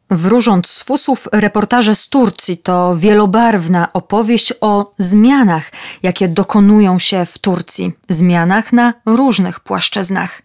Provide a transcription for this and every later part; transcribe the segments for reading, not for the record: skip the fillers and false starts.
Wróżąc z fusów, reportaże z Turcji to wielobarwna opowieść o zmianach, jakie dokonują się w Turcji. Zmianach na różnych płaszczyznach.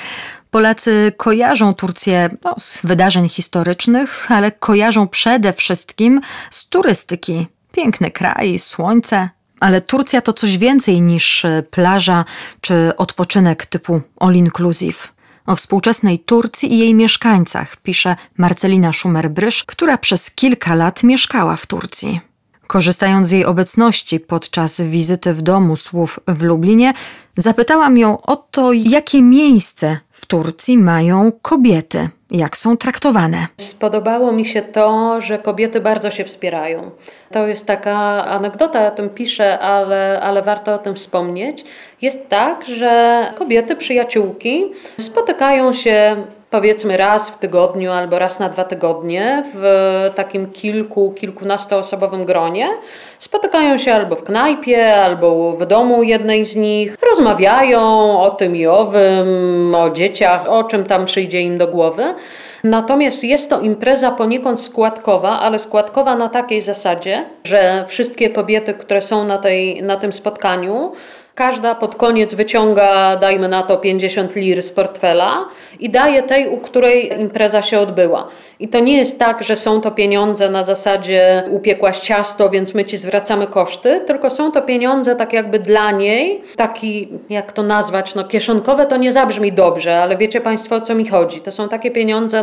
Polacy kojarzą Turcję z wydarzeń historycznych, ale kojarzą przede wszystkim z turystyki. Piękny kraj, słońce. Ale Turcja to coś więcej niż plaża czy odpoczynek typu all inclusive. O współczesnej Turcji i jej mieszkańcach pisze Marcelina Szumer-Brysz, która przez kilka lat mieszkała w Turcji. Korzystając z jej obecności podczas wizyty w Domu Słów w Lublinie, zapytałam ją o to, jakie miejsce w Turcji mają kobiety, jak są traktowane. Spodobało mi się to, że kobiety bardzo się wspierają. To jest taka anegdota, ja o tym piszę, ale warto o tym wspomnieć. Jest tak, że kobiety, przyjaciółki spotykają się powiedzmy raz w tygodniu albo raz na 2 tygodnie w takim kilkunastoosobowym gronie. Spotykają się albo w knajpie, albo w domu jednej z nich. Rozmawiają o tym i owym, o dzieciach, o czym tam przyjdzie im do głowy. Natomiast jest to impreza poniekąd składkowa, ale składkowa na takiej zasadzie, że wszystkie kobiety, które są na tym spotkaniu, każda pod koniec wyciąga, dajmy na to 50 lir z portfela i daje tej, u której impreza się odbyła. I to nie jest tak, że są to pieniądze na zasadzie upiekłaś ciasto, więc my ci zwracamy koszty, tylko są to pieniądze tak jakby dla niej, taki, jak to nazwać, kieszonkowe to nie zabrzmi dobrze, ale wiecie Państwo, o co mi chodzi. To są takie pieniądze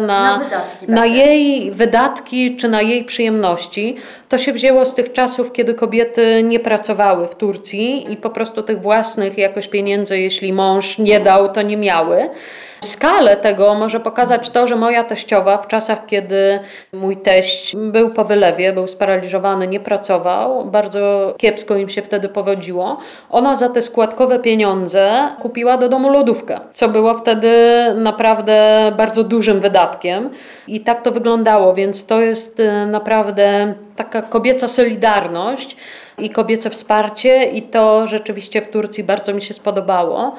na jej wydatki czy na jej przyjemności. To się wzięło z tych czasów, kiedy kobiety nie pracowały w Turcji i po prostu tych własnych jakoś pieniędzy, jeśli mąż nie dał, to nie miały. Skalę tego może pokazać to, że moja teściowa w czasach, kiedy mój teść był po wylewie, był sparaliżowany, nie pracował, bardzo kiepsko im się wtedy powodziło, ona za te składkowe pieniądze kupiła do domu lodówkę, co było wtedy naprawdę bardzo dużym wydatkiem i tak to wyglądało, więc to jest naprawdę taka kobieca solidarność i kobiece wsparcie i to rzeczywiście w Turcji bardzo mi się spodobało.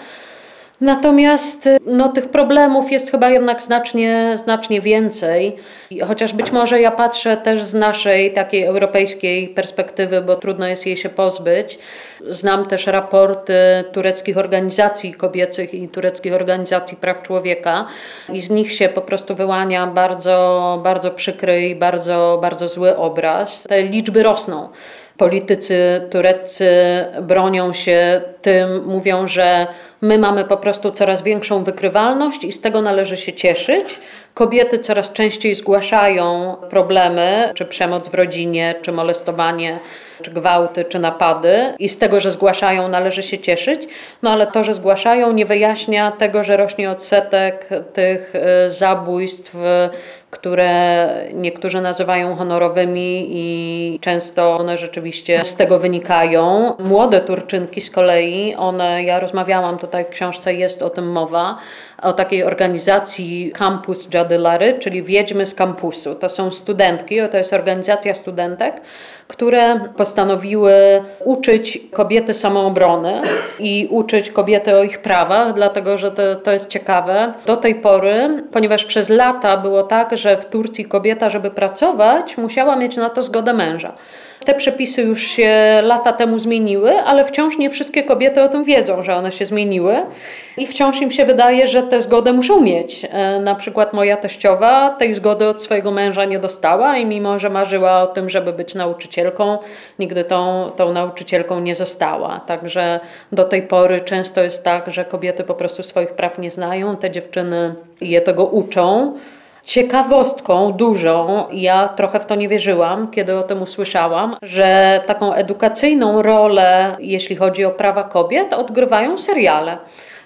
Natomiast tych problemów jest chyba jednak znacznie więcej. Chociaż być może ja patrzę też z naszej takiej europejskiej perspektywy, bo trudno jest jej się pozbyć. Znam też raporty tureckich organizacji kobiecych i tureckich organizacji praw człowieka i z nich się po prostu wyłania bardzo, bardzo przykry i bardzo, bardzo zły obraz. Te liczby rosną. Politycy tureccy bronią się tym, mówią, że my mamy po prostu coraz większą wykrywalność i z tego należy się cieszyć. Kobiety coraz częściej zgłaszają problemy, czy przemoc w rodzinie, czy molestowanie, czy gwałty, czy napady i z tego, że zgłaszają, należy się cieszyć. Ale to, że zgłaszają, nie wyjaśnia tego, że rośnie odsetek tych zabójstw, które niektórzy nazywają honorowymi i często one rzeczywiście z tego wynikają. Młode Turczynki z kolei, ja rozmawiałam tutaj w książce, jest o tym mowa, o takiej organizacji Campus Cadylary, czyli Wiedźmy z kampusu. To są studentki, to jest organizacja studentek, które postanowiły uczyć kobiety samoobrony i uczyć kobiety o ich prawach, dlatego że to jest ciekawe. Do tej pory, ponieważ przez lata było tak, że w Turcji kobieta, żeby pracować, musiała mieć na to zgodę męża. Te przepisy już się lata temu zmieniły, ale wciąż nie wszystkie kobiety o tym wiedzą, że one się zmieniły i wciąż im się wydaje, że tę zgodę muszą mieć. Na przykład moja teściowa tej zgody od swojego męża nie dostała i mimo, że marzyła o tym, żeby być nauczycielką, nigdy tą nauczycielką nie została. Także do tej pory często jest tak, że kobiety po prostu swoich praw nie znają, te dziewczyny je tego uczą. Ciekawostką dużą, ja trochę w to nie wierzyłam, kiedy o tym usłyszałam, że taką edukacyjną rolę, jeśli chodzi o prawa kobiet, odgrywają seriale.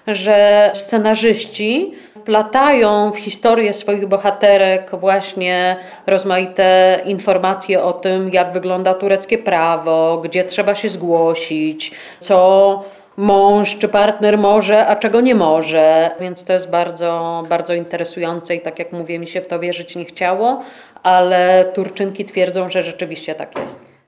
Że scenarzyści wplatają w historię swoich bohaterek właśnie rozmaite informacje o tym, jak wygląda tureckie prawo, gdzie trzeba się zgłosić, co mąż czy partner może, a czego nie może. Więc to jest bardzo, bardzo interesujące i tak jak mówię, mi się w to wierzyć nie chciało, ale Turczynki twierdzą, że rzeczywiście tak jest.